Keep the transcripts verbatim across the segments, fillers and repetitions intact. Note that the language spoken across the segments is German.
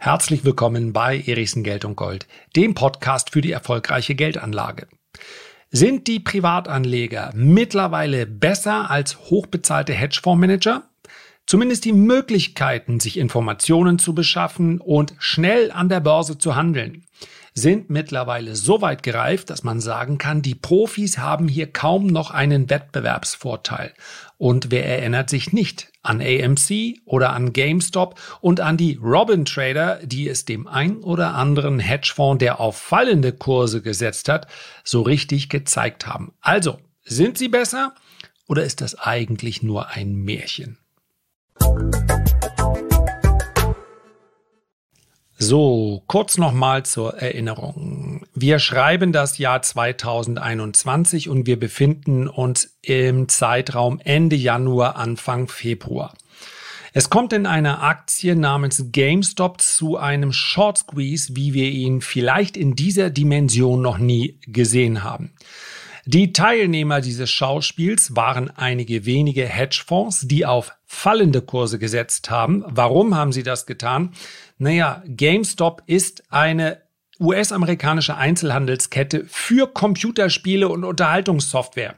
Herzlich willkommen bei Erichsen Geld und Gold, dem Podcast für die erfolgreiche Geldanlage. Sind die Privatanleger mittlerweile besser als hochbezahlte Hedgefondsmanager? Zumindest die Möglichkeiten, sich Informationen zu beschaffen und schnell an der Börse zu handeln, sind mittlerweile so weit gereift, dass man sagen kann, die Profis haben hier kaum noch einen Wettbewerbsvorteil. Und wer erinnert sich nicht an A M C oder an GameStop und an die Robin-Trader, die es dem ein oder anderen Hedgefonds, der auf fallende Kurse gesetzt hat, so richtig gezeigt haben. Also, sind sie besser oder ist das eigentlich nur ein Märchen? So, kurz nochmal zur Erinnerung. Wir schreiben das Jahr zweitausendeinundzwanzig und wir befinden uns im Zeitraum Ende Januar, Anfang Februar. Es kommt in einer Aktie namens GameStop zu einem Short Squeeze, wie wir ihn vielleicht in dieser Dimension noch nie gesehen haben. Die Teilnehmer dieses Schauspiels waren einige wenige Hedgefonds, die auf fallende Kurse gesetzt haben. Warum haben sie das getan? Naja, GameStop ist eine U S-amerikanische Einzelhandelskette für Computerspiele und Unterhaltungssoftware.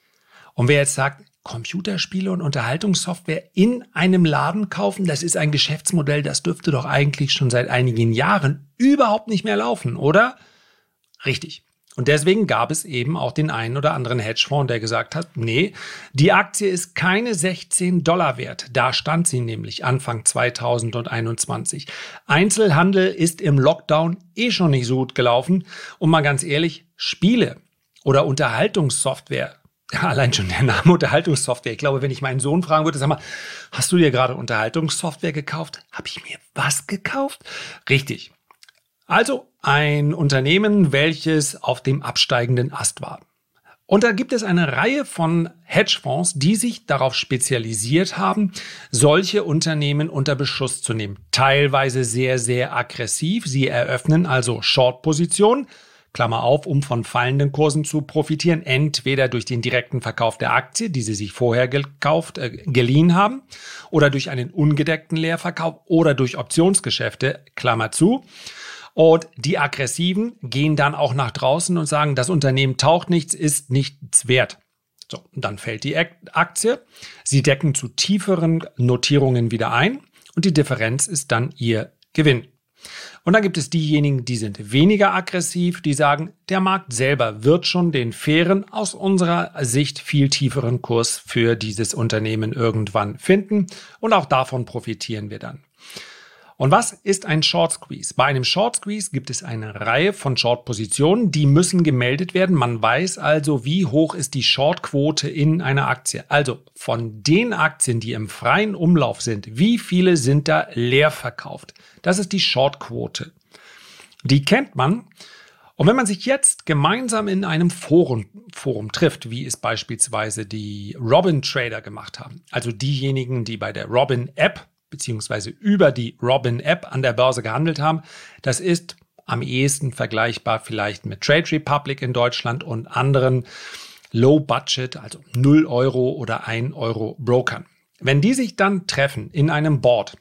Und wer jetzt sagt, Computerspiele und Unterhaltungssoftware in einem Laden kaufen, das ist ein Geschäftsmodell, das dürfte doch eigentlich schon seit einigen Jahren überhaupt nicht mehr laufen, oder? Richtig. Und deswegen gab es eben auch den einen oder anderen Hedgefonds, der gesagt hat, nee, die Aktie ist keine sechzehn Dollar wert. Da stand sie nämlich Anfang zweitausendeinundzwanzig. Einzelhandel ist im Lockdown eh schon nicht so gut gelaufen. Und mal ganz ehrlich, Spiele oder Unterhaltungssoftware, ja, allein schon der Name Unterhaltungssoftware. Ich glaube, wenn ich meinen Sohn fragen würde, sag mal, hast du dir gerade Unterhaltungssoftware gekauft? Habe ich mir was gekauft? Richtig. Also ein Unternehmen, welches auf dem absteigenden Ast war. Und da gibt es eine Reihe von Hedgefonds, die sich darauf spezialisiert haben, solche Unternehmen unter Beschuss zu nehmen. Teilweise sehr, sehr aggressiv. Sie eröffnen also Short-Positionen, Klammer auf, um von fallenden Kursen zu profitieren, entweder durch den direkten Verkauf der Aktie, die sie sich vorher gekauft, äh, geliehen haben, oder durch einen ungedeckten Leerverkauf oder durch Optionsgeschäfte, Klammer zu. Und die Aggressiven gehen dann auch nach draußen und sagen, das Unternehmen taucht nichts, ist nichts wert. So, dann fällt die Aktie. Sie decken zu tieferen Notierungen wieder ein und die Differenz ist dann ihr Gewinn. Und dann gibt es diejenigen, die sind weniger aggressiv, die sagen, der Markt selber wird schon den fairen, aus unserer Sicht viel tieferen Kurs für dieses Unternehmen irgendwann finden und auch davon profitieren wir dann. Und was ist ein Short Squeeze? Bei einem Short Squeeze gibt es eine Reihe von Short-Positionen, die müssen gemeldet werden. Man weiß also, wie hoch ist die Short-Quote in einer Aktie. Also von den Aktien, die im freien Umlauf sind, wie viele sind da leer verkauft? Das ist die Short-Quote. Die kennt man. Und wenn man sich jetzt gemeinsam in einem Forum, Forum trifft, wie es beispielsweise die Robin-Trader gemacht haben, also diejenigen, die bei der Robin-App beziehungsweise über die Robin-App an der Börse gehandelt haben. Das ist am ehesten vergleichbar vielleicht mit Trade Republic in Deutschland und anderen Low-Budget, also null Euro oder ein Euro Brokern. Wenn die sich dann treffen in einem Board,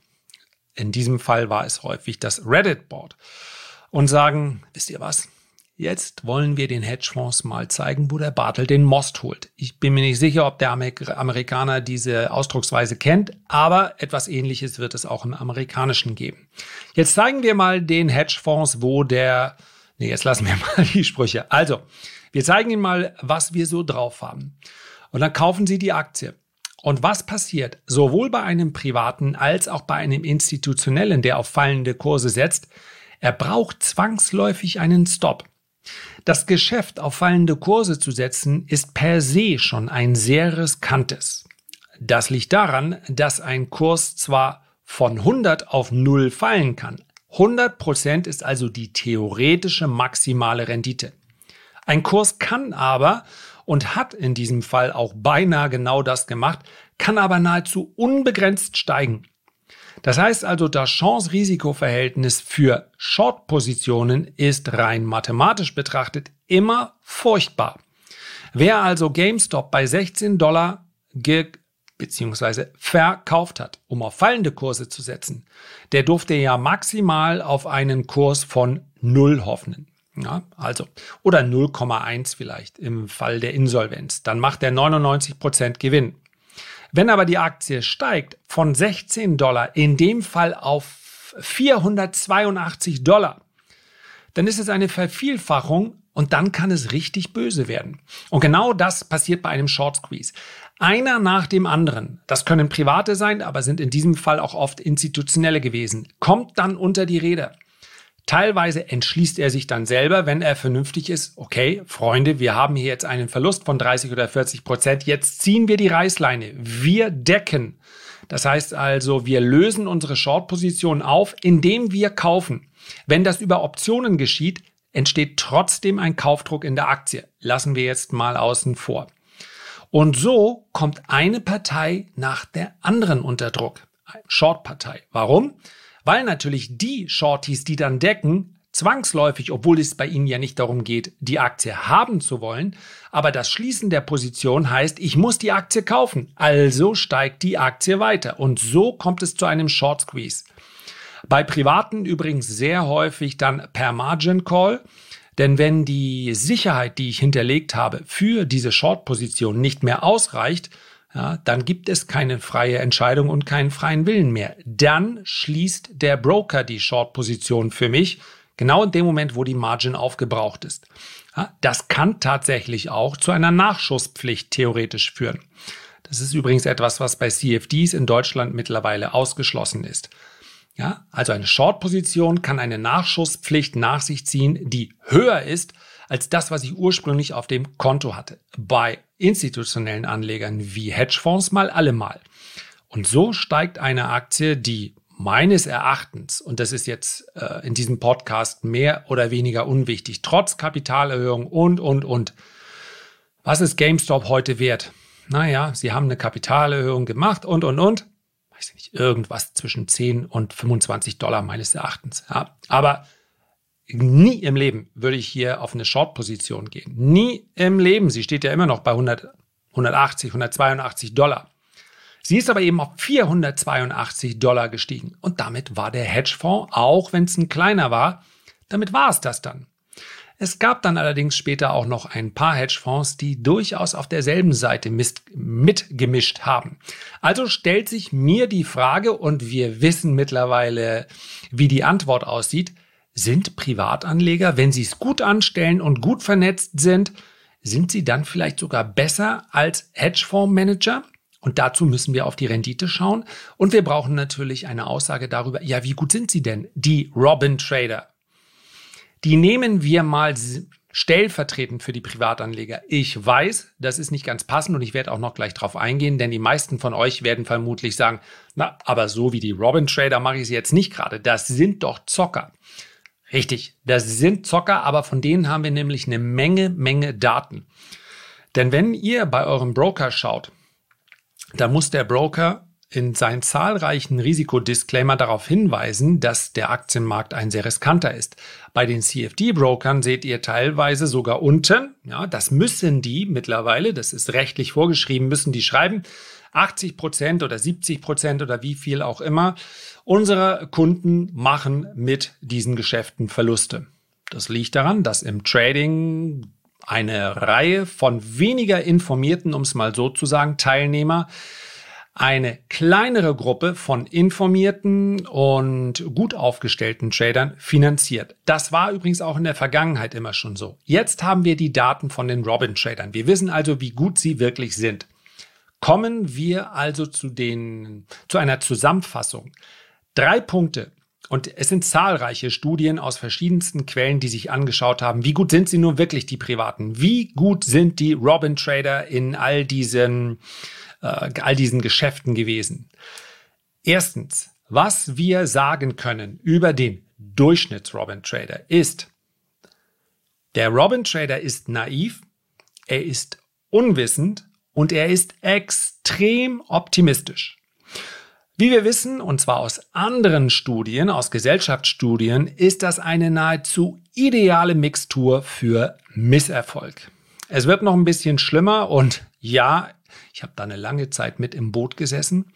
in diesem Fall war es häufig das Reddit-Board, und sagen, wisst ihr was? Jetzt wollen wir den Hedgefonds mal zeigen, wo der Bartel den Most holt. Ich bin mir nicht sicher, ob der Amerikaner diese Ausdrucksweise kennt, aber etwas Ähnliches wird es auch im Amerikanischen geben. Jetzt zeigen wir mal den Hedgefonds, wo der... Nee, jetzt lassen wir mal die Sprüche. Also, wir zeigen Ihnen mal, was wir so drauf haben. Und dann kaufen Sie die Aktie. Und was passiert? Sowohl bei einem Privaten als auch bei einem Institutionellen, der auf fallende Kurse setzt, er braucht zwangsläufig einen Stop. Das Geschäft auf fallende Kurse zu setzen, ist per se schon ein sehr riskantes. Das liegt daran, dass ein Kurs zwar von hundert auf null fallen kann. hundert Prozent ist also die theoretische maximale Rendite. Ein Kurs kann aber, und hat in diesem Fall auch beinahe genau das gemacht, kann aber nahezu unbegrenzt steigen. Das heißt also, das Chance-Risiko-Verhältnis für Short-Positionen ist rein mathematisch betrachtet immer furchtbar. Wer also GameStop bei sechzehn Dollar ge bzw. verkauft hat, um auf fallende Kurse zu setzen, der durfte ja maximal auf einen Kurs von null hoffen. Ja, also, oder null Komma eins vielleicht im Fall der Insolvenz. Dann macht er neunundneunzig Prozent Gewinn. Wenn aber die Aktie steigt von sechzehn Dollar, in dem Fall auf vierhundertzweiundachtzig Dollar, dann ist es eine Vervielfachung und dann kann es richtig böse werden. Und genau das passiert bei einem Short Squeeze. Einer nach dem anderen, das können Private sein, aber sind in diesem Fall auch oft institutionelle gewesen, kommt dann unter die Räder. Teilweise entschließt er sich dann selber, wenn er vernünftig ist, okay, Freunde, wir haben hier jetzt einen Verlust von dreißig oder vierzig Prozent, jetzt ziehen wir die Reißleine, wir decken. Das heißt also, wir lösen unsere Short-Position auf, indem wir kaufen. Wenn das über Optionen geschieht, entsteht trotzdem ein Kaufdruck in der Aktie. Lassen wir jetzt mal außen vor. Und so kommt eine Partei nach der anderen unter Druck. Eine Short-Partei. Warum? Weil natürlich die Shorties, die dann decken, zwangsläufig, obwohl es bei ihnen ja nicht darum geht, die Aktie haben zu wollen, aber das Schließen der Position heißt, ich muss die Aktie kaufen, also steigt die Aktie weiter und so kommt es zu einem Short Squeeze. Bei Privaten übrigens sehr häufig dann per Margin Call, denn wenn die Sicherheit, die ich hinterlegt habe, für diese Short-Position nicht mehr ausreicht, ja, dann gibt es keine freie Entscheidung und keinen freien Willen mehr. Dann schließt der Broker die Short-Position für mich, genau in dem Moment, wo die Margin aufgebraucht ist. Ja, das kann tatsächlich auch zu einer Nachschusspflicht theoretisch führen. Das ist übrigens etwas, was bei C F Ds in Deutschland mittlerweile ausgeschlossen ist. Ja, also eine Short-Position kann eine Nachschusspflicht nach sich ziehen, die höher ist als das, was ich ursprünglich auf dem Konto hatte. Bei institutionellen Anlegern wie Hedgefonds mal allemal. Und so steigt eine Aktie, die meines Erachtens, und das ist jetzt äh, in diesem Podcast mehr oder weniger unwichtig, trotz Kapitalerhöhung und, und, und. Was ist GameStop heute wert? Naja, sie haben eine Kapitalerhöhung gemacht und, und, und. Weiß ich nicht, irgendwas zwischen zehn und fünfundzwanzig Dollar meines Erachtens. Ja, aber nie im Leben würde ich hier auf eine Short-Position gehen. Nie im Leben. Sie steht ja immer noch bei hundert, hundertachtzig, hundertzweiundachtzig Dollar. Sie ist aber eben auf vierhundertzweiundachtzig Dollar gestiegen. Und damit war der Hedgefonds, auch wenn es ein kleiner war, damit war es das dann. Es gab dann allerdings später auch noch ein paar Hedgefonds, die durchaus auf derselben Seite mitgemischt haben. Also stellt sich mir die Frage, und wir wissen mittlerweile, wie die Antwort aussieht, sind Privatanleger, wenn sie es gut anstellen und gut vernetzt sind, sind sie dann vielleicht sogar besser als Hedgefondsmanager? Und dazu müssen wir auf die Rendite schauen. Und wir brauchen natürlich eine Aussage darüber, ja, wie gut sind sie denn, die Robin Trader? Die nehmen wir mal stellvertretend für die Privatanleger. Ich weiß, das ist nicht ganz passend und ich werde auch noch gleich drauf eingehen, denn die meisten von euch werden vermutlich sagen, na, aber so wie die Robin Trader mache ich sie jetzt nicht gerade. Das sind doch Zocker. Richtig, das sind Zocker, aber von denen haben wir nämlich eine Menge, Menge Daten. Denn wenn ihr bei eurem Broker schaut, da muss der Broker in seinen zahlreichen Risikodisclaimer darauf hinweisen, dass der Aktienmarkt ein sehr riskanter ist. Bei den C F D-Brokern seht ihr teilweise sogar unten, ja, das müssen die mittlerweile, das ist rechtlich vorgeschrieben, müssen die schreiben, achtzig Prozent oder siebzig Prozent oder wie viel auch immer, unsere Kunden machen mit diesen Geschäften Verluste. Das liegt daran, dass im Trading eine Reihe von weniger informierten, um es mal so zu sagen, Teilnehmer eine kleinere Gruppe von informierten und gut aufgestellten Tradern finanziert. Das war übrigens auch in der Vergangenheit immer schon so. Jetzt haben wir die Daten von den Robin-Tradern. Wir wissen also, wie gut sie wirklich sind. Kommen wir also zu, den, zu einer Zusammenfassung. Drei Punkte. Und es sind zahlreiche Studien aus verschiedensten Quellen, die sich angeschaut haben, wie gut sind sie nun wirklich, die Privaten? Wie gut sind die Robin-Trader in all diesen all diesen Geschäften gewesen. Erstens, was wir sagen können über den Durchschnitts-Robin-Trader ist, der Robin-Trader ist naiv, er ist unwissend und er ist extrem optimistisch. Wie wir wissen, und zwar aus anderen Studien, aus Gesellschaftsstudien, ist das eine nahezu ideale Mixtur für Misserfolg. Es wird noch ein bisschen schlimmer und ja, ich habe da eine lange Zeit mit im Boot gesessen.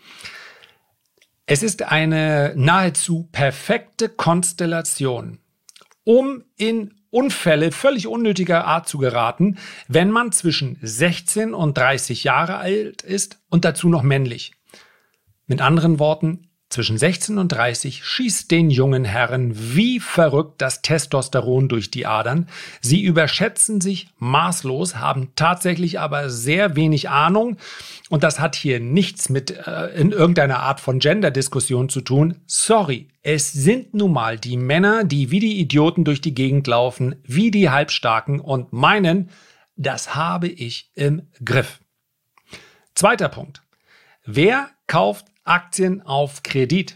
Es ist eine nahezu perfekte Konstellation, um in Unfälle völlig unnötiger Art zu geraten, wenn man zwischen sechzehn und dreißig Jahre alt ist und dazu noch männlich. Mit anderen Worten, zwischen sechzehn und dreißig schießt den jungen Herren wie verrückt das Testosteron durch die Adern. Sie überschätzen sich maßlos, haben tatsächlich aber sehr wenig Ahnung. Und das hat hier nichts mit äh, in irgendeiner Art von Gender-Diskussion zu tun. Sorry, es sind nun mal die Männer, die wie die Idioten durch die Gegend laufen, wie die Halbstarken und meinen, das habe ich im Griff. Zweiter Punkt. Wer kauft Aktien auf Kredit?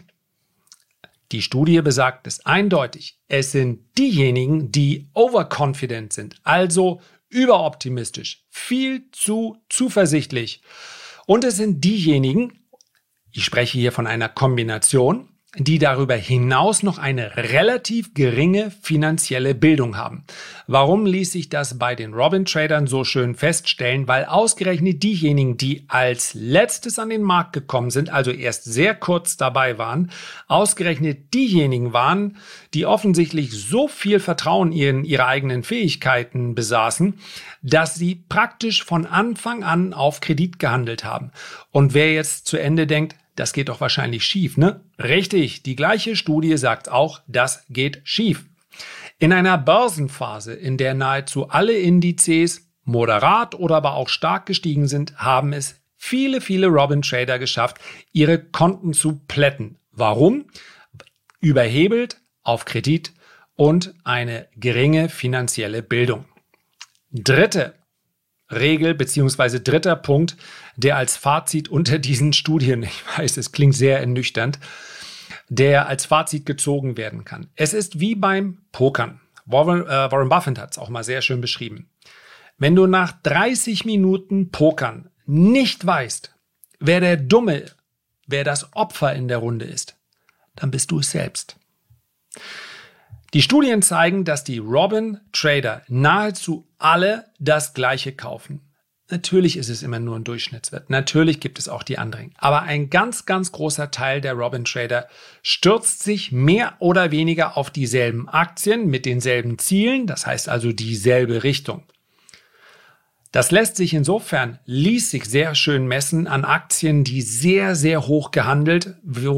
Die Studie besagt es eindeutig. Es sind diejenigen, die overconfident sind, also überoptimistisch, viel zu zuversichtlich. Und es sind diejenigen, ich spreche hier von einer Kombination, die darüber hinaus noch eine relativ geringe finanzielle Bildung haben. Warum ließ sich das bei den Robin-Tradern so schön feststellen? Weil ausgerechnet diejenigen, die als letztes an den Markt gekommen sind, also erst sehr kurz dabei waren, ausgerechnet diejenigen waren, die offensichtlich so viel Vertrauen in ihre eigenen Fähigkeiten besaßen, dass sie praktisch von Anfang an auf Kredit gehandelt haben. Und wer jetzt zu Ende denkt, das geht doch wahrscheinlich schief, ne? Richtig, die gleiche Studie sagt auch, das geht schief. In einer Börsenphase, in der nahezu alle Indizes moderat oder aber auch stark gestiegen sind, haben es viele, viele Robin-Trader geschafft, ihre Konten zu plätten. Warum? Überhebelt, auf Kredit und eine geringe finanzielle Bildung. Dritte Regel beziehungsweise dritter Punkt, der als Fazit unter diesen Studien, ich weiß, es klingt sehr ernüchternd, der als Fazit gezogen werden kann. Es ist wie beim Pokern. Warren, äh, Warren Buffett hat es auch mal sehr schön beschrieben. Wenn du nach dreißig Minuten Pokern nicht weißt, wer der Dumme, wer das Opfer in der Runde ist, dann bist du es selbst. Die Studien zeigen, dass die Robin-Trader nahezu alle das Gleiche kaufen. Natürlich ist es immer nur ein Durchschnittswert. Natürlich gibt es auch die anderen. Aber ein ganz, ganz großer Teil der Robin-Trader stürzt sich mehr oder weniger auf dieselben Aktien mit denselben Zielen, das heißt also dieselbe Richtung. Das lässt sich insofern, ließ sich sehr schön messen an Aktien, die sehr, sehr hoch gehandelt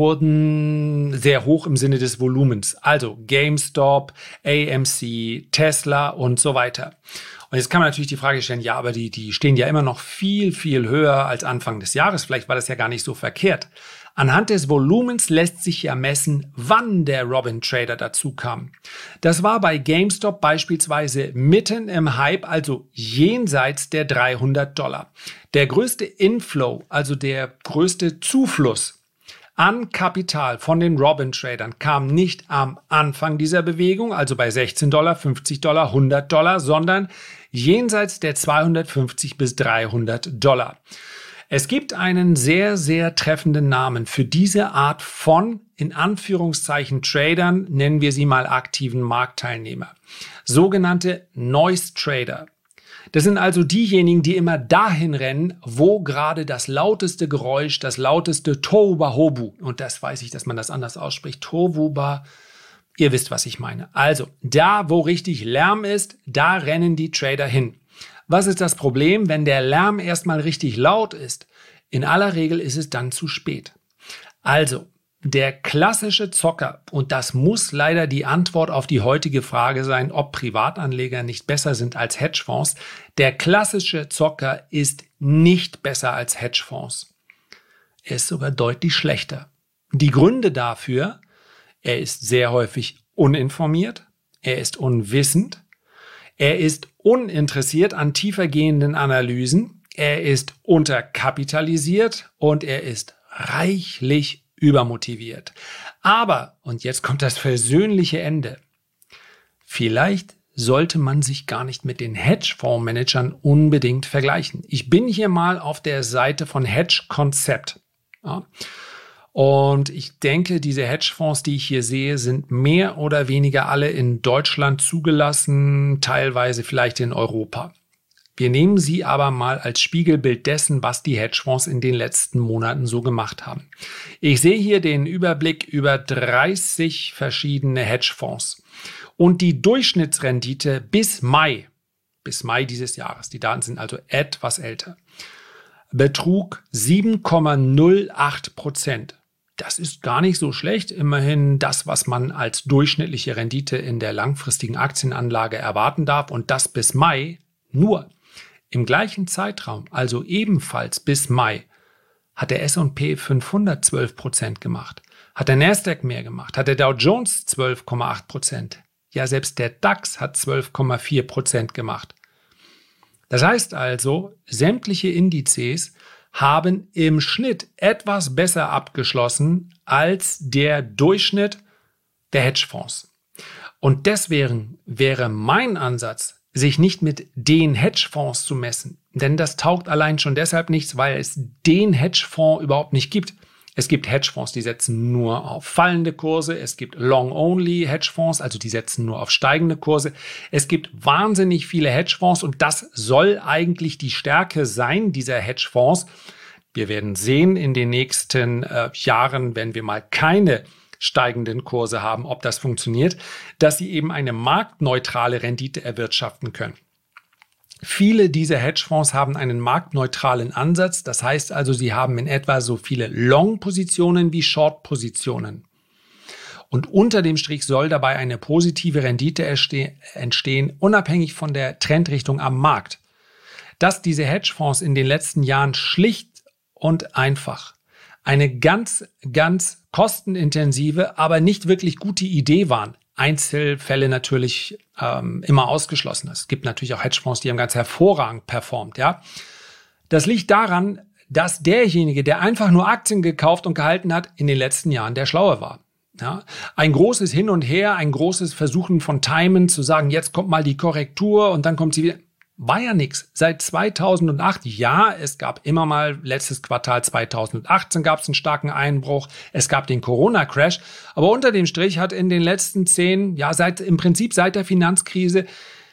wurden, sehr hoch im Sinne des Volumens. Also GameStop, A M C, Tesla und so weiter. Und jetzt kann man natürlich die Frage stellen, ja, aber die, die stehen ja immer noch viel, viel höher als Anfang des Jahres. Vielleicht war das ja gar nicht so verkehrt. Anhand des Volumens lässt sich ja messen, wann der Robin-Trader dazu kam. Das war bei GameStop beispielsweise mitten im Hype, also jenseits der dreihundert Dollar. Der größte Inflow, also der größte Zufluss an Kapital von den Robin-Tradern kam nicht am Anfang dieser Bewegung, also bei sechzehn Dollar, fünfzig Dollar, hundert Dollar, sondern jenseits der zweihundertfünfzig bis dreihundert Dollar. Es gibt einen sehr, sehr treffenden Namen für diese Art von, in Anführungszeichen, Tradern, nennen wir sie mal aktiven Marktteilnehmer. Sogenannte Noise Trader. Das sind also diejenigen, die immer dahin rennen, wo gerade das lauteste Geräusch, das lauteste Tohuwabohu, und das weiß ich, dass man das anders ausspricht, Tohuwabohu, ihr wisst, was ich meine. Also, da, wo richtig Lärm ist, da rennen die Trader hin. Was ist das Problem, wenn der Lärm erstmal richtig laut ist? In aller Regel ist es dann zu spät. Also, der klassische Zocker, und das muss leider die Antwort auf die heutige Frage sein, ob Privatanleger nicht besser sind als Hedgefonds, der klassische Zocker ist nicht besser als Hedgefonds. Er ist sogar deutlich schlechter. Die Gründe dafür: er ist sehr häufig uninformiert, er ist unwissend, er ist uninteressiert an tiefergehenden Analysen, er ist unterkapitalisiert und er ist reichlich übermotiviert. Aber, und jetzt kommt das versöhnliche Ende, vielleicht sollte man sich gar nicht mit den Hedgefondsmanagern unbedingt vergleichen. Ich bin hier mal auf der Seite von Hedge Concept. Ja. Und ich denke, diese Hedgefonds, die ich hier sehe, sind mehr oder weniger alle in Deutschland zugelassen, teilweise vielleicht in Europa. Wir nehmen sie aber mal als Spiegelbild dessen, was die Hedgefonds in den letzten Monaten so gemacht haben. Ich sehe hier den Überblick über dreißig verschiedene Hedgefonds und die Durchschnittsrendite bis Mai, bis Mai dieses Jahres, die Daten sind also etwas älter, betrug sieben Komma null acht Prozent. Das ist gar nicht so schlecht. Immerhin das, was man als durchschnittliche Rendite in der langfristigen Aktienanlage erwarten darf. Und das bis Mai nur. Im gleichen Zeitraum, also ebenfalls bis Mai, hat der S und P fünfhundert zwölf Prozent gemacht. Hat der Nasdaq mehr gemacht. Hat der Dow Jones zwölf Komma acht Prozent. Ja, selbst der DAX hat zwölf Komma vier Prozent gemacht. Das heißt also, sämtliche Indizes haben im Schnitt etwas besser abgeschlossen als der Durchschnitt der Hedgefonds. Und deswegen wäre mein Ansatz, sich nicht mit den Hedgefonds zu messen. Denn das taugt allein schon deshalb nichts, weil es den Hedgefonds überhaupt nicht gibt. Es gibt Hedgefonds, die setzen nur auf fallende Kurse. Es gibt Long-Only Hedgefonds, also die setzen nur auf steigende Kurse. Es gibt wahnsinnig viele Hedgefonds und das soll eigentlich die Stärke sein dieser Hedgefonds. Wir werden sehen in den nächsten äh, Jahren, wenn wir mal keine steigenden Kurse haben, ob das funktioniert, dass sie eben eine marktneutrale Rendite erwirtschaften können. Viele dieser Hedgefonds haben einen marktneutralen Ansatz. Das heißt also, sie haben in etwa so viele Long-Positionen wie Short-Positionen. Und unter dem Strich soll dabei eine positive Rendite entstehen, unabhängig von der Trendrichtung am Markt. Dass diese Hedgefonds in den letzten Jahren schlicht und einfach eine ganz, ganz kostenintensive, aber nicht wirklich gute Idee waren. Einzelfälle natürlich ähm, immer ausgeschlossen. Es gibt natürlich auch Hedgefonds, die haben ganz hervorragend performt. Ja? Das liegt daran, dass derjenige, der einfach nur Aktien gekauft und gehalten hat, in den letzten Jahren der Schlaue war. Ja? Ein großes Hin und Her, ein großes Versuchen von Timen zu sagen, jetzt kommt mal die Korrektur und dann kommt sie wieder. War ja nichts. Seit zweitausendacht, ja, es gab immer mal, letztes Quartal zweitausendachtzehn gab es einen starken Einbruch, es gab den Corona-Crash, aber unter dem Strich hat in den letzten zehn, ja, seit im Prinzip seit der Finanzkrise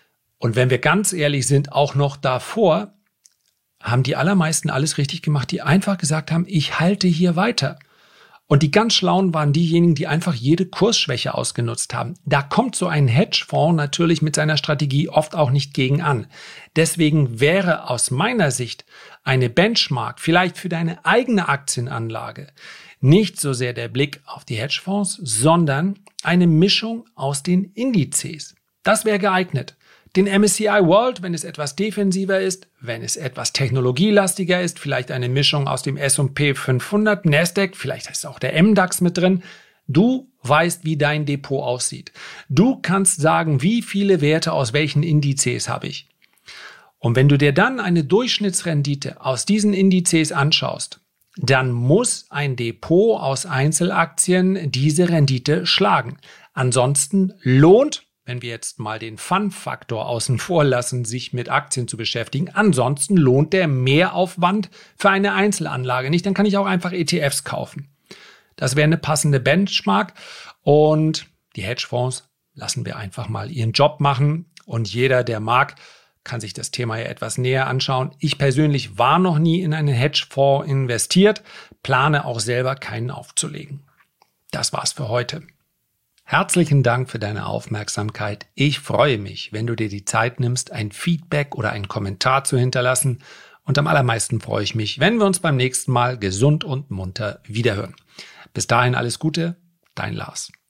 und wenn wir ganz ehrlich sind, auch noch davor, haben die allermeisten alles richtig gemacht, die einfach gesagt haben, ich halte hier weiter. Und die ganz Schlauen waren diejenigen, die einfach jede Kursschwäche ausgenutzt haben. Da kommt so ein Hedgefonds natürlich mit seiner Strategie oft auch nicht gegen an. Deswegen wäre aus meiner Sicht eine Benchmark vielleicht für deine eigene Aktienanlage nicht so sehr der Blick auf die Hedgefonds, sondern eine Mischung aus den Indizes. Das wäre geeignet. Den M S C I World, wenn es etwas defensiver ist, wenn es etwas technologielastiger ist, vielleicht eine Mischung aus dem S und P fünfhundert, Nasdaq, vielleicht ist auch der M DAX mit drin. Du weißt, wie dein Depot aussieht. Du kannst sagen, wie viele Werte aus welchen Indizes habe ich. Und wenn du dir dann eine Durchschnittsrendite aus diesen Indizes anschaust, dann muss ein Depot aus Einzelaktien diese Rendite schlagen. Ansonsten lohnt, wenn wir jetzt mal den Fun-Faktor außen vor lassen, sich mit Aktien zu beschäftigen, ansonsten lohnt der Mehraufwand für eine Einzelanlage nicht. Dann kann ich auch einfach E T Fs kaufen. Das wäre eine passende Benchmark und die Hedgefonds lassen wir einfach mal ihren Job machen und jeder, der mag, kann sich das Thema ja etwas näher anschauen. Ich persönlich war noch nie in einen Hedgefonds investiert, plane auch selber keinen aufzulegen. Das war's für heute. Herzlichen Dank für deine Aufmerksamkeit. Ich freue mich, wenn du dir die Zeit nimmst, ein Feedback oder einen Kommentar zu hinterlassen. Und am allermeisten freue ich mich, wenn wir uns beim nächsten Mal gesund und munter wiederhören. Bis dahin alles Gute, dein Lars.